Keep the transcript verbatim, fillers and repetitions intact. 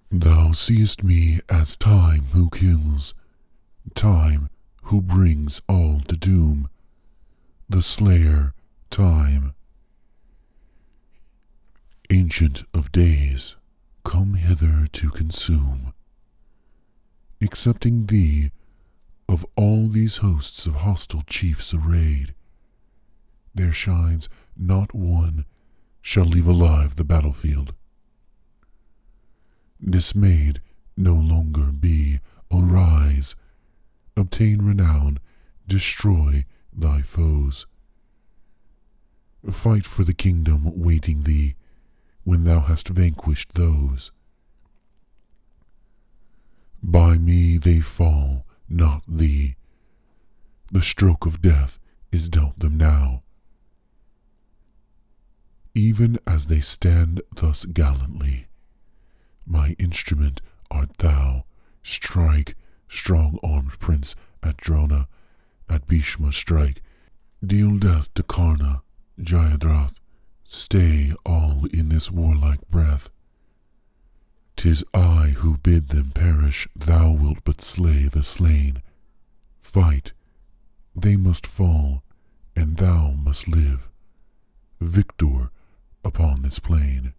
Thou seest me as Time who kills, Time who brings all to doom, the slayer Time. Ancient of days, come hither to consume. Excepting thee, of all these hosts of hostile chiefs arrayed, there shines not one shall leave alive the battlefield. Dismayed no longer be, arise, obtain renown, destroy thy foes. Fight for the kingdom waiting thee, when thou hast vanquished those. By me they fall, not thee. The stroke of death is dealt them now. Even as they stand thus gallantly, my instrument art thou. Strike, strong-armed prince, at Drona, at Bhishma strike. Deal death to Karna, Jayadratha. Stay all in this warlike breath. 'Tis I who bid them perish, thou wilt but slay the slain. Fight, they must fall, and thou must live, victor upon this plain.